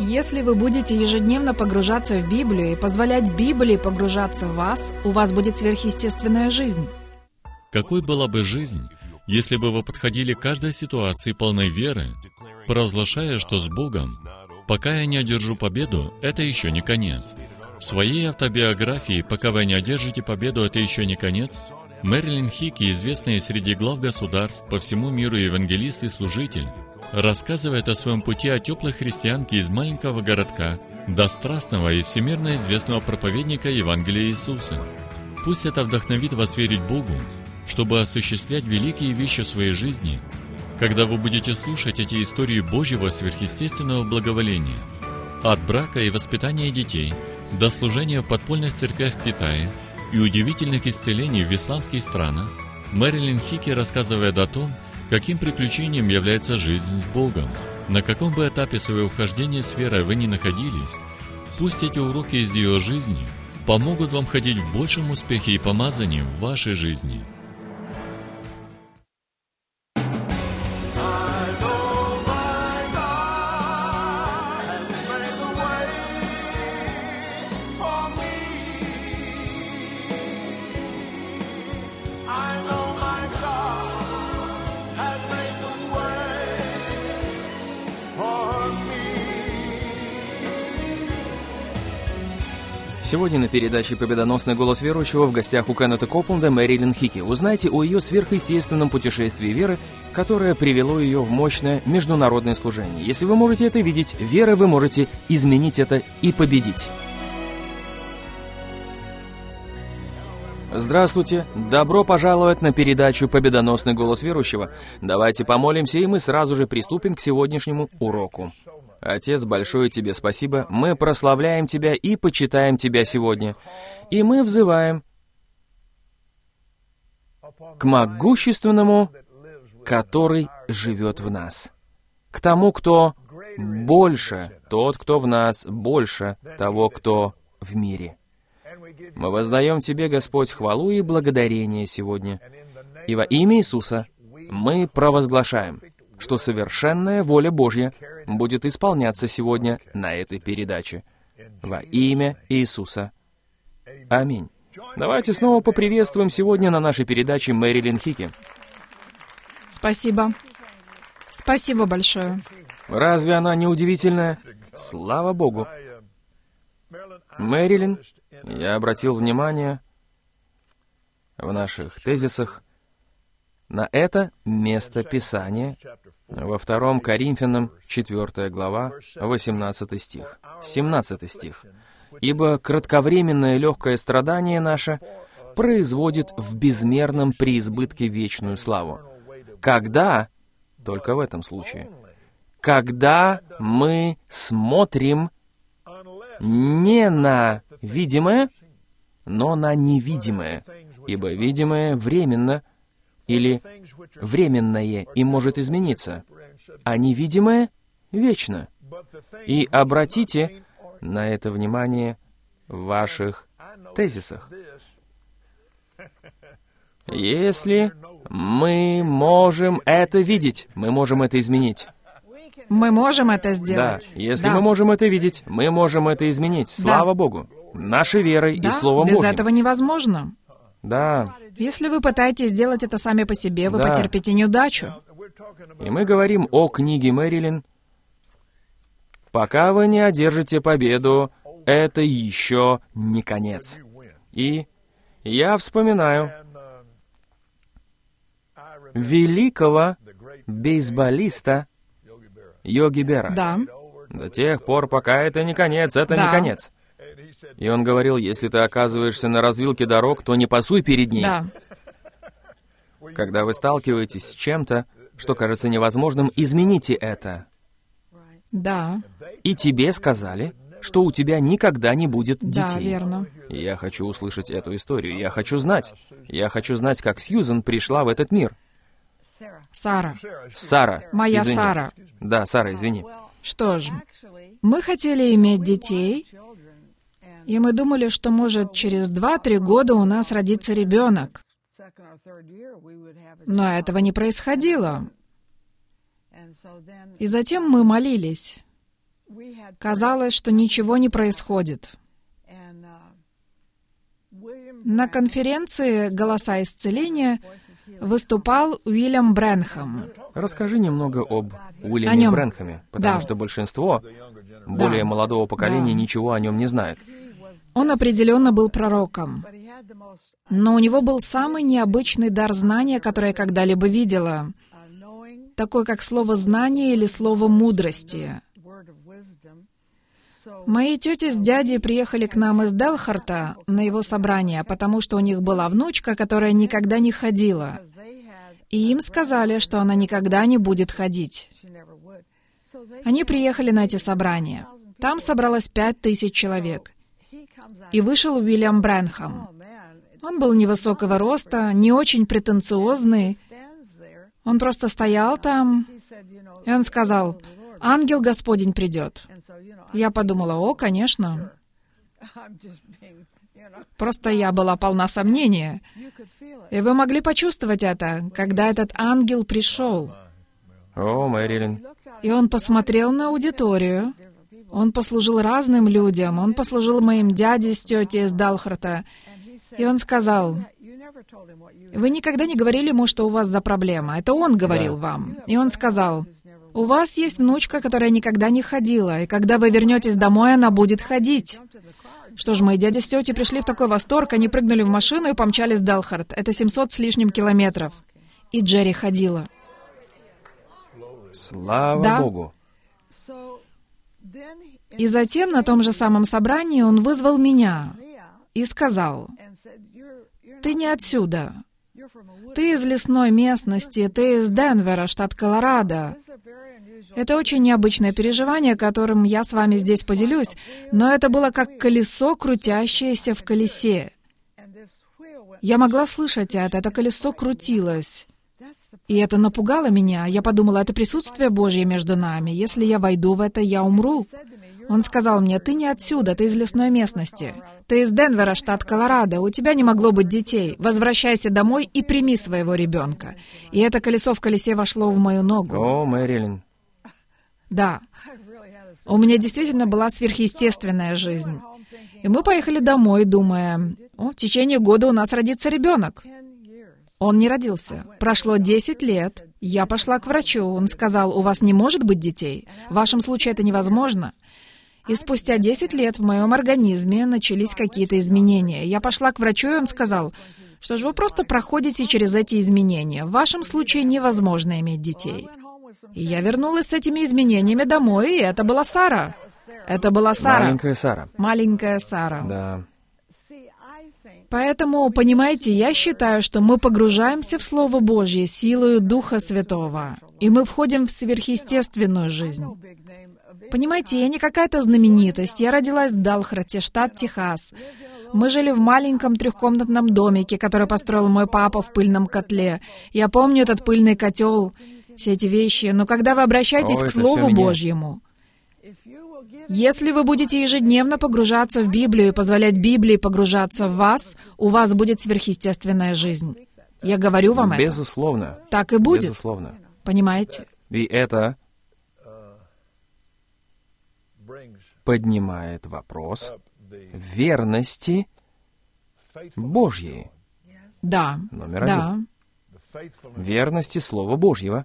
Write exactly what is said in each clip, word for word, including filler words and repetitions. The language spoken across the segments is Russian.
Если вы будете ежедневно погружаться в Библию и позволять Библии погружаться в вас, у вас будет сверхъестественная жизнь. Какой была бы жизнь, если бы вы подходили к каждой ситуации полной веры, провозглашая, что с Богом, пока я не одержу победу, это еще не конец. В своей автобиографии «Пока вы не одержите победу, это еще не конец» Мэрилин Хикки, известная среди глав государств по всему миру евангелист и служитель, рассказывает о своем пути о теплой христианке из маленького городка до страстного и всемирно известного проповедника Евангелия Иисуса. Пусть это вдохновит вас верить Богу, чтобы осуществлять великие вещи в своей жизни, когда вы будете слушать эти истории Божьего сверхъестественного благоволения. От брака и воспитания детей до служения в подпольных церквях в Китае и удивительных исцелений в исламских странах, Мэрилин Хикки рассказывает о том, каким приключением является жизнь с Богом. На каком бы этапе своего вхождения с верой вы ни находились, пусть эти уроки из ее жизни помогут вам ходить в большем успехе и помазании в вашей жизни. Сегодня на передаче «Победоносный голос верующего» в гостях у Кеннета Копленда Мэрилин Хикки. Узнайте о ее сверхъестественном путешествии веры, которое привело ее в мощное международное служение. Если вы можете это видеть, верой вы можете изменить это и победить. Здравствуйте! Добро пожаловать на передачу «Победоносный голос верующего». Давайте помолимся, и мы сразу же приступим к сегодняшнему уроку. Отец, большое Тебе спасибо. Мы прославляем Тебя и почитаем Тебя сегодня. И мы взываем к могущественному, который живет в нас. К тому, кто больше, тот, кто в нас, больше того, кто в мире. Мы воздаем Тебе, Господь, хвалу и благодарение сегодня. И во имя Иисуса мы провозглашаем, что совершенная воля Божья будет исполняться сегодня на этой передаче. Во имя Иисуса. Аминь. Давайте снова поприветствуем сегодня на нашей передаче Мэрилин Хикки. Спасибо. Спасибо большое. Разве она не удивительная? Слава Богу. Мэрилин, я обратил внимание в наших тезисах на это место Писания во втором Коринфянам, четвёртая глава, восемнадцатый стих, семнадцатый стих. «Ибо кратковременное легкое страдание наше производит в безмерном преизбытке вечную славу». Когда, только в этом случае, когда мы смотрим не на видимое, но на невидимое, ибо видимое временно, или временное и может измениться, а невидимое — вечно. И обратите на это внимание в ваших тезисах. Если мы можем это видеть, мы можем это изменить. Мы можем это сделать. Да, если да. мы можем это видеть, мы можем это изменить. Слава да. Богу. Нашей верой да, и Словом без Божьим. Без этого невозможно. Да. Если вы пытаетесь сделать это сами по себе, вы да. потерпите неудачу. И мы говорим о книге Мэрилин. Пока вы не одержите победу, это еще не конец. И я вспоминаю великого бейсболиста Йоги Бера. Да. До тех пор, пока это не конец, это да. не конец. И он говорил, если ты оказываешься на развилке дорог, то не пасуй перед ней. Да. Когда вы сталкиваетесь с чем-то, что кажется невозможным, измените это. Да. И тебе сказали, что у тебя никогда не будет детей. Да, верно. И я хочу услышать эту историю. Я хочу знать. Я хочу знать, как Сьюзен пришла в этот мир. Сара. Сара. Моя извини. Сара. Да, Сара, извини. Что ж, мы хотели иметь детей, и мы думали, что, может, через два-три года у нас родится ребенок. Но этого не происходило. И затем мы молились. Казалось, что ничего не происходит. На конференции «Голоса исцеления» выступал Уильям Брэнхэм. Расскажи немного об Уильяме Брэнхэме, потому да. что большинство более да. молодого поколения да. ничего о нем не знает. Он определенно был пророком, но у него был самый необычный дар знания, который я когда-либо видела, такой как слово «знание» или слово «мудрости». Мои тети с дядей приехали к нам из Делхарта на его собрание, потому что у них была внучка, которая никогда не ходила. И им сказали, что она никогда не будет ходить. Они приехали на эти собрания. Там собралось пять тысяч человек. И вышел Уильям Брэнхэм. Он был невысокого роста, не очень претенциозный. Он просто стоял там, и он сказал: «Ангел Господень придет». Я подумала: «О, конечно». Просто я была полна сомнения. И вы могли почувствовать это, когда этот ангел пришел. О, Мэрилин. И он посмотрел на аудиторию. Он послужил разным людям. Он послужил моим дяде с тетей из Далхарта. И он сказал: «Вы никогда не говорили ему, что у вас за проблема. Это он говорил Да. вам». И он сказал: «У вас есть внучка, которая никогда не ходила, и когда вы вернетесь домой, она будет ходить». Что ж, мои дядя с тетей пришли в такой восторг, они прыгнули в машину и помчались в Далхарт. Это семьсот с лишним километров. И Джерри ходила. Слава Да. Богу. И затем на том же самом собрании он вызвал меня и сказал: «Ты не отсюда. Ты из лесной местности, ты из Денвера, штат Колорадо. Это очень необычное переживание, которым я с вами здесь поделюсь, но это было как колесо, крутящееся в колесе. Я могла слышать это, это колесо крутилось. И это напугало меня. Я подумала, это присутствие Божье между нами. Если я войду в это, я умру». Он сказал мне: «Ты не отсюда, ты из лесной местности. Ты из Денвера, штат Колорадо. У тебя не могло быть детей. Возвращайся домой и прими своего ребенка». И это колесо в колесе вошло в мою ногу. О, Мэрилин. Да. У меня действительно была сверхъестественная жизнь. И мы поехали домой, думая: «О, в течение года у нас родится ребенок». Он не родился. Прошло десять лет. Я пошла к врачу. Он сказал: «У вас не может быть детей. В вашем случае это невозможно». И спустя десять лет в моем организме начались какие-то изменения. Я пошла к врачу, и он сказал: «Что ж, вы просто проходите через эти изменения. В вашем случае невозможно иметь детей». И я вернулась с этими изменениями домой, и это была Сара. Это была Сара. Маленькая Сара. Маленькая Сара. Да. Поэтому, понимаете, я считаю, что мы погружаемся в Слово Божье силою Духа Святого, и мы входим в сверхъестественную жизнь. Понимаете, я не какая-то знаменитость. Я родилась в Далхарте, штат Техас. Мы жили в маленьком трехкомнатном домике, который построил мой папа в пыльном котле. Я помню этот пыльный котел, все эти вещи. Но когда вы обращаетесь О, к Слову Божьему, если вы будете ежедневно погружаться в Библию и позволять Библии погружаться в вас, у вас будет сверхъестественная жизнь. Я говорю вам это. Безусловно. Так и будет. Безусловно. Понимаете? И это поднимает вопрос верности Божьей. Да. Номер Да. один. Верности Слова Божьего.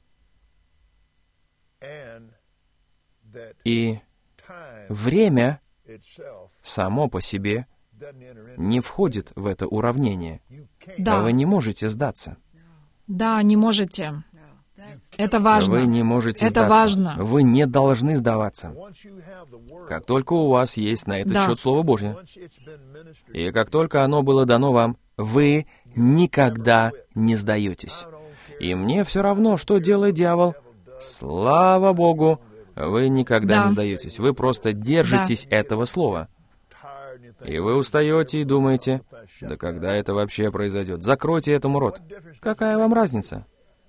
И время само по себе не входит в это уравнение. Да. Вы не можете сдаться. Да, не можете. Это важно. Вы не можете Это сдаться. важно. Вы не должны сдаваться. Как только у вас есть на этот Да. счет Слово Божье, и как только оно было дано вам, вы никогда не сдаетесь. И мне все равно, что делает дьявол. Слава Богу, вы никогда Да. не сдаетесь. Вы просто держитесь этого слова. И вы устаете и думаете: да когда это вообще произойдет? Закройте этому рот. Какая вам разница?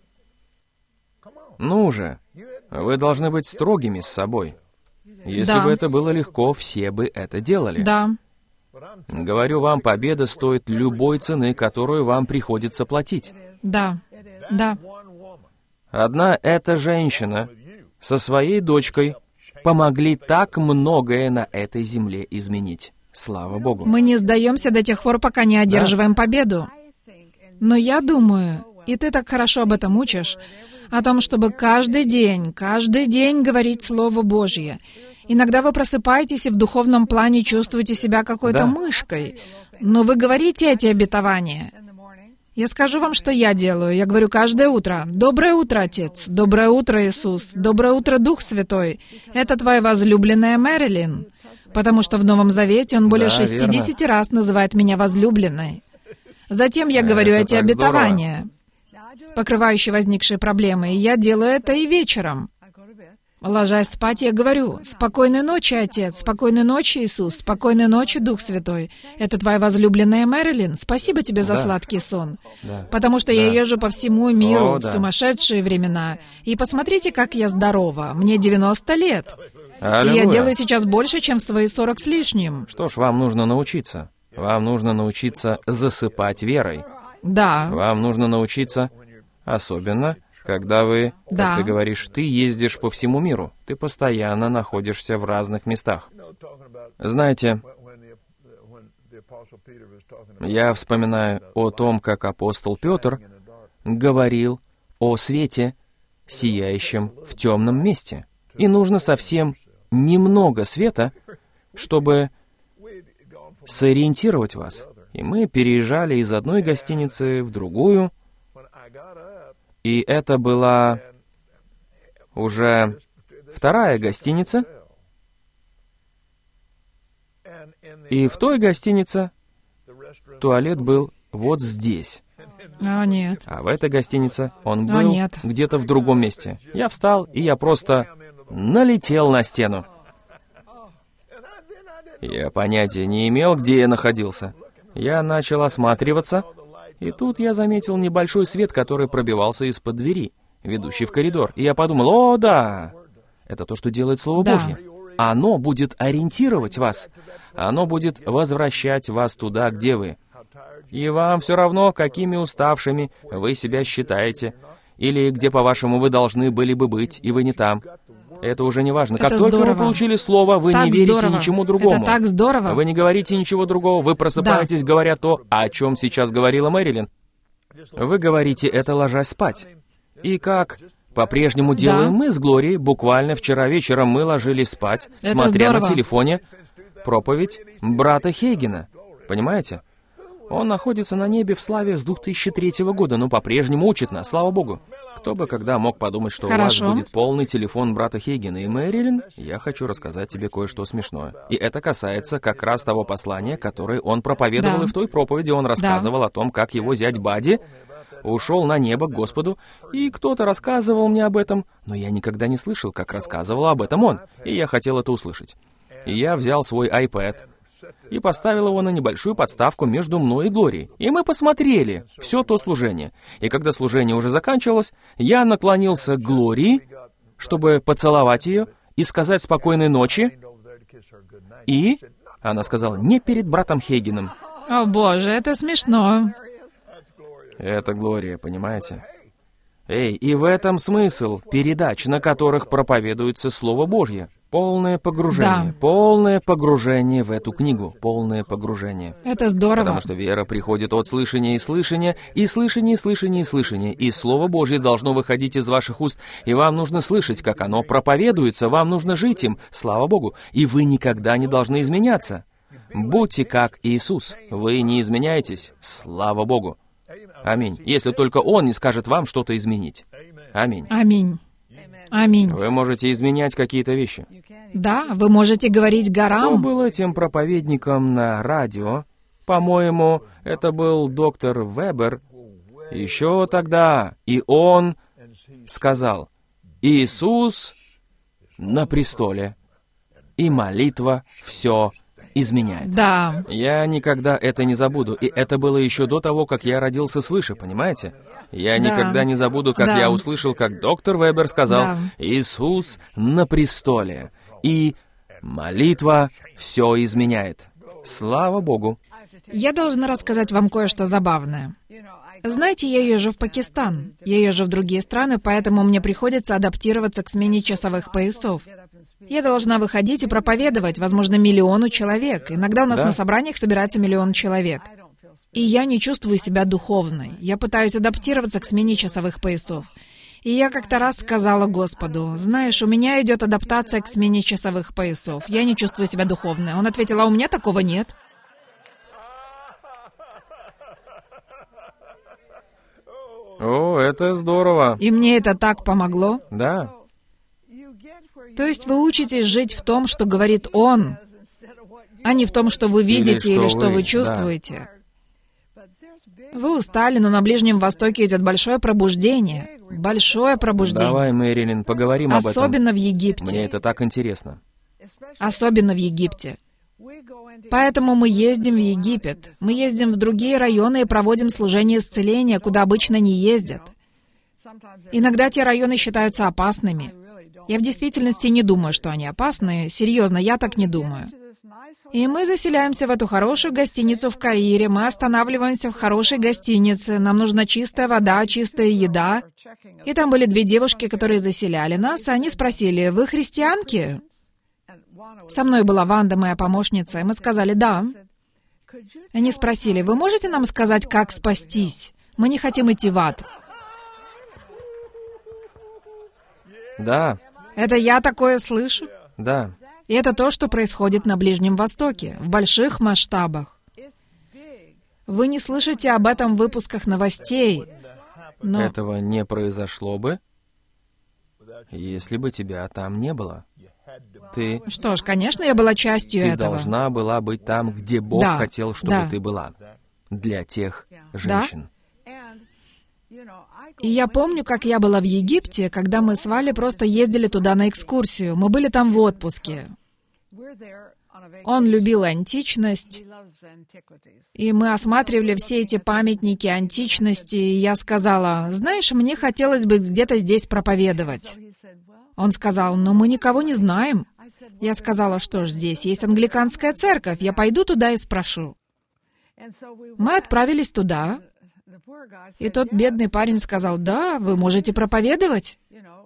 Ну же, вы должны быть строгими с собой. Если Да. бы это было легко, все бы это делали. Да. Говорю вам, победа стоит любой цены, которую вам приходится платить. Да. Да. Одна эта женщина со своей дочкой помогли так многое на этой земле изменить. Слава Богу. Мы не сдаемся до тех пор, пока не одерживаем да. победу. Но я думаю, и ты так хорошо об этом учишь, о том, чтобы каждый день, каждый день говорить Слово Божье. Иногда вы просыпаетесь и в духовном плане чувствуете себя какой-то да. мышкой, но вы говорите эти обетования. Я скажу вам, что я делаю. Я говорю каждое утро: «Доброе утро, Отец! Доброе утро, Иисус! Доброе утро, Дух Святой! Это твоя возлюбленная Мэрилин!» Потому что в Новом Завете он более да, шестидесяти верно. раз называет меня возлюбленной. Затем я говорю это эти так обетования, покрывающие возникшие проблемы, и я делаю это и вечером. Ложась спать, я говорю: «Спокойной ночи, Отец! Спокойной ночи, Иисус! Спокойной ночи, Дух Святой! Это твоя возлюбленная Мэрилин! Спасибо тебе за да. сладкий сон!» Да. Потому что да. я езжу по всему миру О, в да. сумасшедшие времена. И посмотрите, как я здорова. Мне девяносто лет. Аллилуйя. И я делаю сейчас больше, чем в свои сорок с лишним. Что ж, вам нужно научиться. Вам нужно научиться засыпать верой. Да. Вам нужно научиться, особенно, когда вы, как да. ты говоришь, ты ездишь по всему миру. Ты постоянно находишься в разных местах. Знаете, я вспоминаю о том, как апостол Петр говорил о свете, сияющем в темном месте. И нужно совсем немного света, чтобы сориентировать вас. И мы переезжали из одной гостиницы в другую, и это была уже вторая гостиница, и в той гостинице туалет был вот здесь. О, нет. А в этой гостинице он был О, нет. где-то в другом месте. Я встал, и я просто налетел на стену. Я понятия не имел, где я находился. Я начал осматриваться, и тут я заметил небольшой свет, который пробивался из-под двери, ведущей в коридор. И я подумал: о, да, это то, что делает Слово да. Божье. Оно будет ориентировать вас. Оно будет возвращать вас туда, где вы. И вам все равно, какими уставшими вы себя считаете, или где, по-вашему, вы должны были бы быть, и вы не там. Это уже не важно. Это как только здорово. вы получили слово, вы так не верите здорово. ничему другому. Это так здорово. Вы не говорите ничего другого. Вы просыпаетесь, да. говоря то, о чем сейчас говорила Мэрилин. Вы говорите это, ложась спать. И как по-прежнему делаем да. мы с Глорией, буквально вчера вечером мы ложились спать, это смотря здорово. на телефоне проповедь брата Хейгена. Понимаете? Он находится на небе в славе с две тысячи третьего года, но по-прежнему учит нас, слава Богу. Кто бы когда мог подумать, что Хорошо. у вас будет полный телефон брата Хейгена. И, Мэрилин, я хочу рассказать тебе кое-что смешное. И это касается как раз того послания, которое он проповедовал, да. и в той проповеди он рассказывал да. о том, как его зять Бадди ушел на небо к Господу, и кто-то рассказывал мне об этом, но я никогда не слышал, как рассказывал об этом он, и я хотел это услышать. И я взял свой iPad и поставил его на небольшую подставку между мной и Глорией. И мы посмотрели все то служение. И когда служение уже заканчивалось, я наклонился к Глории, чтобы поцеловать ее и сказать спокойной ночи. И она сказала: не перед братом Хейгеном. О, Боже, это смешно. Это Глория, понимаете? Эй, и в этом смысл передач, на которых проповедуется Слово Божье. Полное погружение, Да. полное погружение в эту книгу, полное погружение. Это здорово. Потому что вера приходит от слышания и слышания, и слышания, и слышания, и слышания. И Слово Божье должно выходить из ваших уст, и вам нужно слышать, как оно проповедуется, вам нужно жить им, слава Богу, и вы никогда не должны изменяться. Будьте как Иисус, вы не изменяетесь, слава Богу. Аминь. Если только Он не скажет вам что-то изменить. Аминь. Аминь. Аминь. Вы можете изменять какие-то вещи. Да, вы можете говорить Кто горам. был этим проповедником на радио? По-моему, это был доктор Вебер. Еще тогда. И он сказал: Иисус на престоле, и молитва все изменяет. Да. Я никогда это не забуду. И это было еще до того, как я родился свыше, понимаете? Я Да. никогда не забуду, как Да. я услышал, как доктор Вебер сказал: Да. Иисус на престоле, и молитва все изменяет. Слава Богу. Я должна рассказать вам кое-что забавное. Знаете, я езжу в Пакистан. Я езжу в другие страны, поэтому мне приходится адаптироваться к смене часовых поясов. Я должна выходить и проповедовать, возможно, миллиону человек. Иногда у нас Да. на собраниях собирается миллион человек. И я не чувствую себя духовной. Я пытаюсь адаптироваться к смене часовых поясов. И я как-то раз сказала Господу: «Знаешь, у меня идет адаптация к смене часовых поясов. Я не чувствую себя духовной». Он ответил: «А у меня такого нет». О, это здорово. И мне это так помогло. Да. То есть вы учитесь жить в том, что говорит Он, а не в том, что вы видите или, Или что, что вы, вы, чувствуете. Вы устали, но на Ближнем Востоке идет большое пробуждение. Большое пробуждение. Давай, Мэрилин, поговорим об этом. Особенно в Египте. Мне это так интересно. Особенно в Египте. Поэтому мы ездим в Египет. Мы ездим в другие районы и проводим служение исцеления, куда обычно не ездят. Иногда те районы считаются опасными. Я в действительности не думаю, что они опасны. Серьезно, я так не думаю. И мы заселяемся в эту хорошую гостиницу в Каире. Мы останавливаемся в хорошей гостинице. Нам нужна чистая вода, чистая еда. И там были две девушки, которые заселяли нас, и они спросили: «Вы христианки?» Со мной была Ванда, моя помощница, и мы сказали: «Да». Они спросили: «Вы можете нам сказать, как спастись? Мы не хотим идти в ад». Да, Это я такое слышу. да. И это то, что происходит на Ближнем Востоке, в больших масштабах. Вы не слышите об этом в выпусках новостей, но Этого не произошло бы, если бы тебя там не было. Ты, что ж, конечно, я была частью ты этого. должна была быть там, где Бог Да, хотел, чтобы да. ты была. Для тех женщин. И я помню, как я была в Египте, когда мы с Валей просто ездили туда на экскурсию. Мы были там в отпуске. Он любил античность, и мы осматривали все эти памятники античности, и я сказала: «Знаешь, мне хотелось бы где-то здесь проповедовать». Он сказал: «Но мы никого не знаем». Я сказала: «Что ж, здесь есть англиканская церковь, я пойду туда и спрошу». Мы отправились туда, и тот бедный парень сказал: «Да, вы можете проповедовать».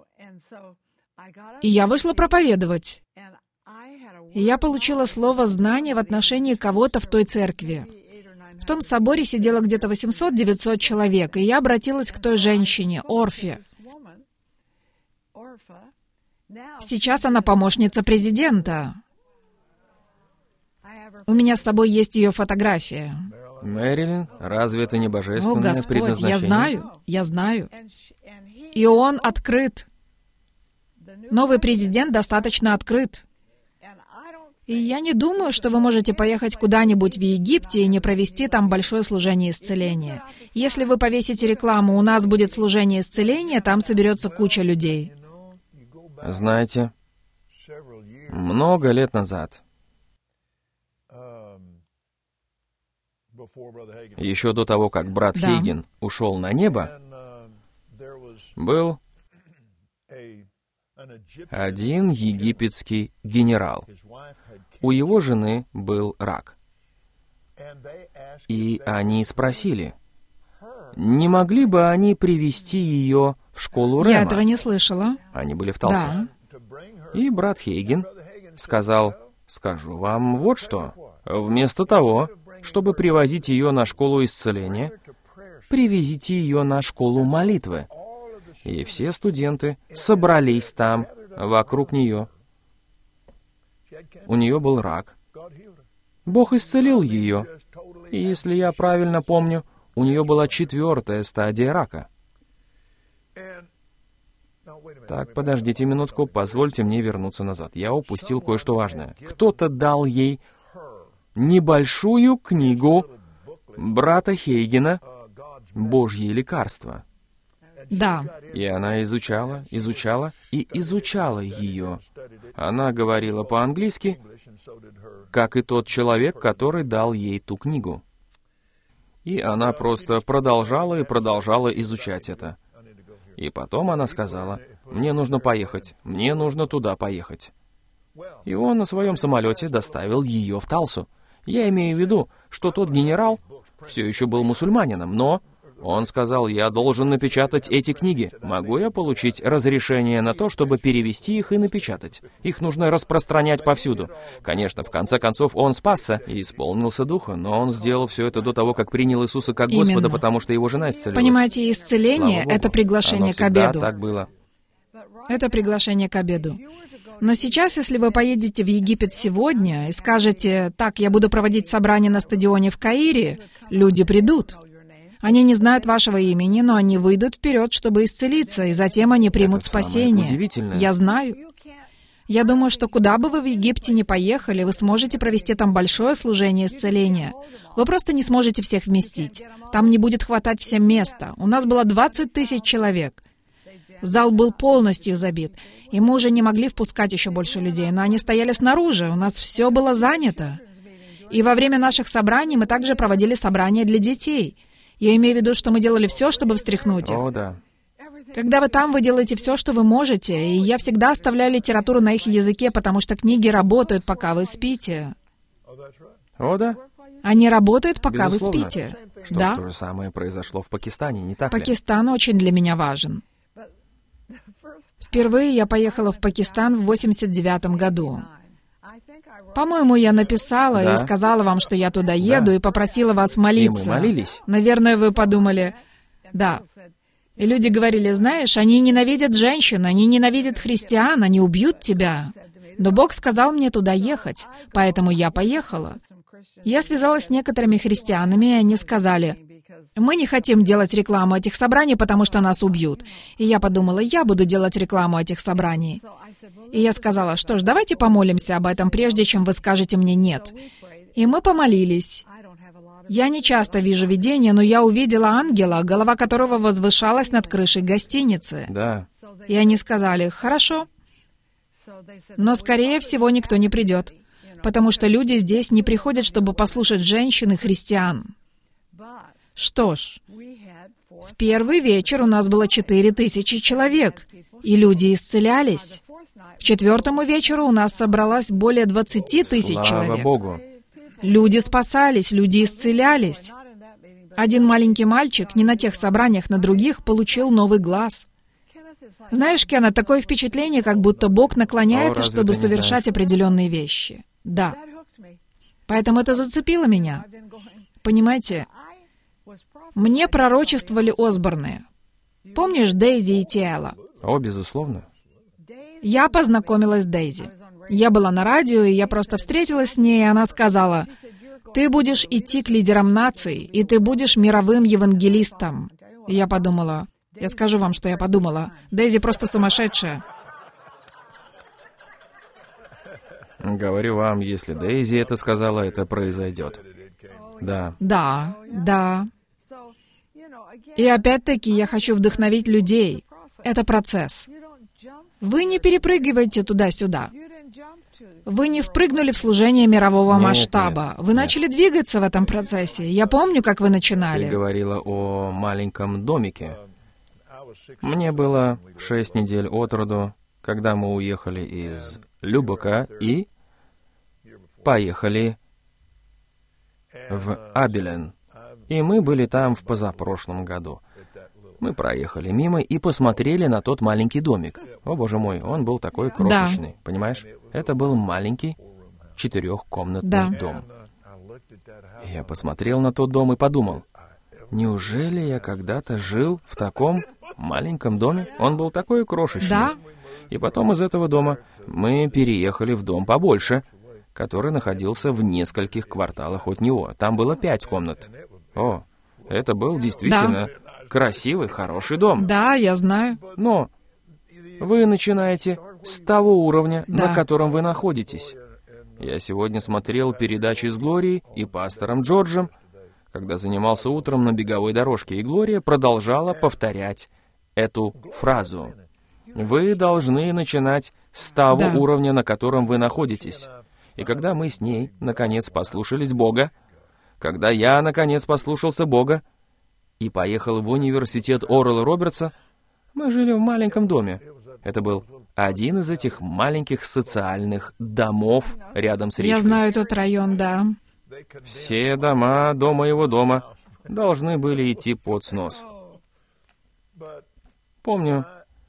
И я вышла проповедовать. И я получила слово знания в отношении кого-то в той церкви. В том соборе сидело где-то восемьсот-девятьсот человек, и я обратилась к той женщине, Орфе. Сейчас она помощница президента. У меня с собой есть ее фотография. Мэрилин, разве это не О, божественное Господь, предназначение? я знаю, я знаю. И он открыт. Новый президент достаточно открыт. И я не думаю, что вы можете поехать куда-нибудь в Египте и не провести там большое служение исцеления. Если вы повесите рекламу «У нас будет служение исцеления», там соберется куча людей. Знаете, много лет назад, еще до того, как брат Да. Хейген ушел на небо, был один египетский генерал. У его жены был рак. И они спросили, не могли бы они привести ее в школу Рема? Я этого не слышала. Они были в Талсе. Да. И брат Хейген сказал: «Скажу вам вот что. Вместо того, чтобы привозить ее на школу исцеления, привезите ее на школу молитвы». И все студенты собрались там, вокруг нее. У нее был рак. Бог исцелил ее. И если я правильно помню, у нее была четвертая стадия рака. Так, подождите минутку, позвольте мне вернуться назад. Я упустил кое-что важное. Кто-то дал ей небольшую книгу брата Хейгена «Божьи лекарства». Да. И она изучала, изучала и изучала ее. Она говорила по-английски, как и тот человек, который дал ей ту книгу. И она просто продолжала и продолжала изучать это. И потом она сказала: «Мне нужно поехать, мне нужно туда поехать». И он на своем самолете доставил ее в Талсу. Я имею в виду, что тот генерал все еще был мусульманином, но Он сказал, я должен напечатать эти книги. Могу я получить разрешение на то, чтобы перевести их и напечатать? Их нужно распространять повсюду. Конечно, в конце концов, он спасся и исполнился Духа, но он сделал все это до того, как принял Иисуса как Господа, Именно. потому что его жена исцелилась. Понимаете, исцеление — Слава это Богу. приглашение Оно к всегда обеду. так было. Это приглашение к обеду. Но сейчас, если вы поедете в Египет сегодня и скажете, так, я буду проводить собрание на стадионе в Каире, люди придут. Они не знают вашего имени, но они выйдут вперед, чтобы исцелиться, и затем они примут Это самое спасение. удивительное. Я знаю. Я думаю, что куда бы вы в Египте ни поехали, вы сможете провести там большое служение исцеления. Вы просто не сможете всех вместить. Там не будет хватать всем места. У нас было двадцать тысяч человек. Зал был полностью забит, и мы уже не могли впускать еще больше людей, но они стояли снаружи, у нас все было занято. И во время наших собраний мы также проводили собрания для детей. Я имею в виду, что мы делали все, чтобы встряхнуть их. О, да. Когда вы там, вы делаете все, что вы можете, и я всегда оставляю литературу на их языке, потому что книги работают, пока вы спите. О, да. Они работают, пока Безусловно. вы спите. Что Да. ж, то же самое произошло в Пакистане, не так ли? Пакистан очень для меня важен. Впервые я поехала в Пакистан в восемьдесят девятом году. По-моему, я написала Да. и сказала вам, что я туда еду, Да. и попросила вас молиться. И мы молились. Наверное, вы подумали, да. И люди говорили, знаешь, они ненавидят женщин, они ненавидят христиан, они убьют тебя. Но Бог сказал мне туда ехать, поэтому я поехала. Я связалась с некоторыми христианами, и они сказали, мы не хотим делать рекламу этих собраний, потому что нас убьют. И я подумала, я буду делать рекламу этих собраний. И я сказала, что ж, давайте помолимся об этом, прежде чем вы скажете мне «нет». И мы помолились. Я не часто вижу видения, но я увидела ангела, голова которого возвышалась над крышей гостиницы. Да. И они сказали, хорошо, но, скорее всего, никто не придет, потому что люди здесь не приходят, чтобы послушать женщин и христиан. Что ж, в первый вечер у нас было четыре тысячи человек, и люди исцелялись. К четвертому вечеру у нас собралось более двадцати тысяч Слава человек. Богу. Люди спасались, люди исцелялись. Один маленький мальчик, не на тех собраниях, на других, получил новый глаз. Знаешь, Кеннет, такое впечатление, как будто Бог наклоняется, О, разве чтобы ты не совершать знаешь? определенные вещи. Да. Поэтому это зацепило меня. Понимаете, мне пророчествовали Осборны. Помнишь Дейзи и Тиэла? О, безусловно. Я познакомилась с Дейзи. Я была на радио, и я просто встретилась с ней, и она сказала, «Ты будешь идти к лидерам наций, и ты будешь мировым евангелистом». И я подумала, я скажу вам, что я подумала, Дейзи просто сумасшедшая. Говорю вам, если Дейзи это сказала, это произойдет. Да. Да, да. И опять-таки я хочу вдохновить людей. Это процесс. Вы не перепрыгиваете туда-сюда. Вы не впрыгнули в служение мирового Нет, масштаба. нет, Вы нет. начали двигаться в этом процессе. Я помню, как вы Ты начинали. говорила о маленьком домике. Мне было шесть недель от роду, когда мы уехали из Любока и поехали в Абелен. И мы были там в позапрошлом году. Мы проехали мимо и посмотрели на тот маленький домик. О, боже мой, он был такой крошечный, понимаешь? Это был маленький четырехкомнатный Да. дом. Я посмотрел на тот дом и подумал, неужели я когда-то жил в таком маленьком доме? Он был такой крошечный. Да. И потом из этого дома мы переехали в дом побольше, который находился в нескольких кварталах от него. Там было пять комнат. О, это был действительно красивый, хороший дом. Да, я знаю. Но вы начинаете с того уровня, Да. на котором вы находитесь. Я сегодня смотрел передачи с Глорией и пастором Джорджем, когда занимался утром на беговой дорожке, и Глория продолжала повторять эту фразу. Вы должны начинать с того Да. уровня, на котором вы находитесь. И когда мы с ней, наконец, послушались Бога, когда я, наконец, послушался Бога и поехал в университет Орла Робертса, мы жили в маленьком доме. Это был один из этих маленьких социальных домов рядом с речкой. Я знаю тот район, да. Все дома до моего дома должны были идти под снос. Помню,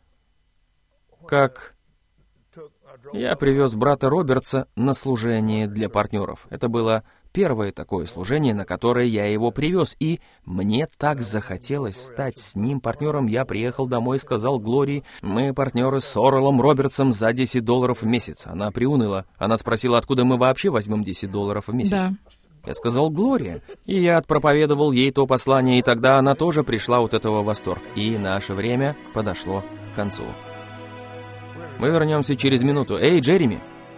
как я привез брата Робертса на служение для партнеров. Это было первое такое служение, на которое я его привез, и мне так захотелось стать с ним партнером. Я приехал домой и сказал Глории: «Мы партнеры с Орелом Робертсом за десять долларов в месяц». Она приуныла. Она спросила, откуда мы вообще возьмем десять долларов в месяц. Да. Я сказал: «Глория». И я отпроповедовал ей то послание, и тогда она тоже пришла от этого в восторг. И наше время подошло к концу. Мы вернемся через минуту. Эй, Джереми!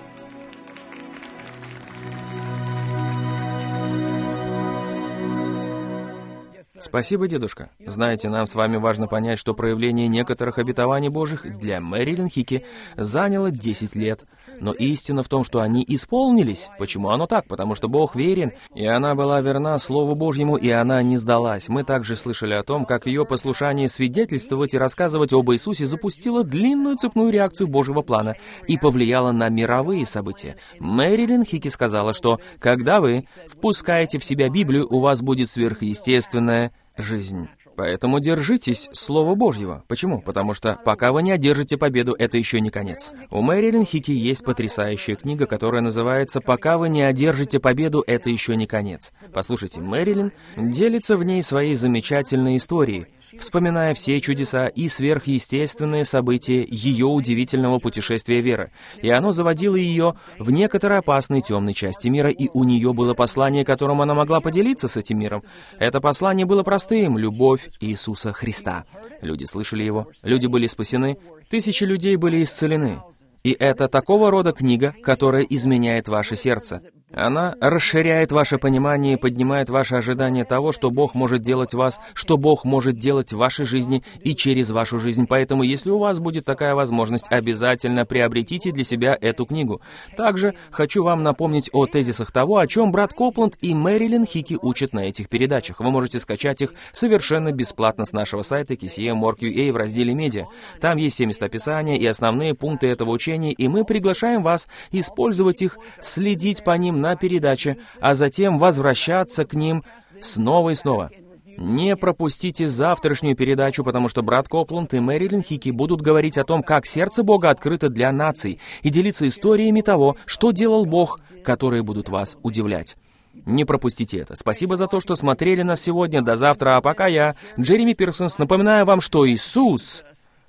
Спасибо, дедушка. Знаете, нам с вами важно понять, что проявление некоторых обетований Божьих для Мэрилин Хики заняло десять лет. Но истина в том, что они исполнились. Почему оно так? Потому что Бог верен, и она была верна Слову Божьему, и она не сдалась. Мы также слышали о том, как ее послушание свидетельствовать и рассказывать об Иисусе запустило длинную цепную реакцию Божьего плана и повлияло на мировые события. Мэрилин Хики сказала, что когда вы впускаете в себя Библию, у вас будет сверхъестественное жизнь. Поэтому держитесь Слова Божьего. Почему? Потому что пока вы не одержите победу, это еще не конец. У Мэрилин Хики есть потрясающая книга, которая называется «Пока вы не одержите победу, это еще не конец». Послушайте, Мэрилин делится в ней своей замечательной историей, вспоминая все чудеса и сверхъестественные события ее удивительного путешествия веры. И оно заводило ее в некоторой опасной темной части мира, и у нее было послание, которым она могла поделиться с этим миром. Это послание было простым — любовь Иисуса Христа. Люди слышали его, люди были спасены, тысячи людей были исцелены. И это такого рода книга, которая изменяет ваше сердце. Она расширяет ваше понимание и поднимает ваше ожидание того, что Бог может делать в вас, что Бог может делать в вашей жизни и через вашу жизнь. Поэтому, если у вас будет такая возможность, обязательно приобретите для себя эту книгу. Также хочу вам напомнить о тезисах того, о чем брат Копланд и Мэрилин Хики учат на этих передачах. Вы можете скачать их совершенно бесплатно с нашего сайта кей си эм точка орг точка ю а в разделе «Медиа». Там есть все местописания и основные пункты этого учения, и мы приглашаем вас использовать их, следить по ним на передаче, а затем возвращаться к ним снова и снова. Не пропустите завтрашнюю передачу, потому что брат Копланд и Мэрилин Хики будут говорить о том, как сердце Бога открыто для наций, и делиться историями того, что делал Бог, которые будут вас удивлять. Не пропустите это. Спасибо за то, что смотрели нас сегодня. До завтра. А пока я, Джереми Пирсонс, напоминаю вам, что Иисус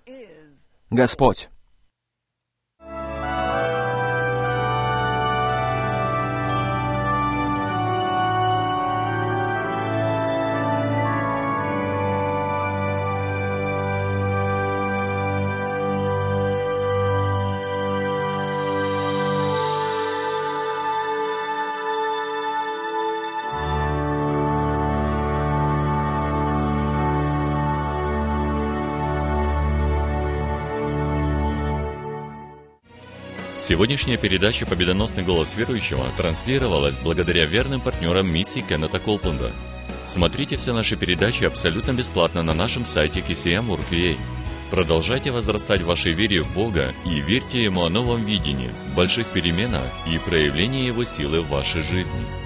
— Господь. Сегодняшняя передача «Победоносный голос верующего» транслировалась благодаря верным партнерам миссии Кеннета Копланда. Смотрите все наши передачи абсолютно бесплатно на нашем сайте кей си эм точка орг точка ю а. Продолжайте возрастать в вашей вере в Бога и верьте Ему о новом видении, больших переменах и проявлении Его силы в вашей жизни.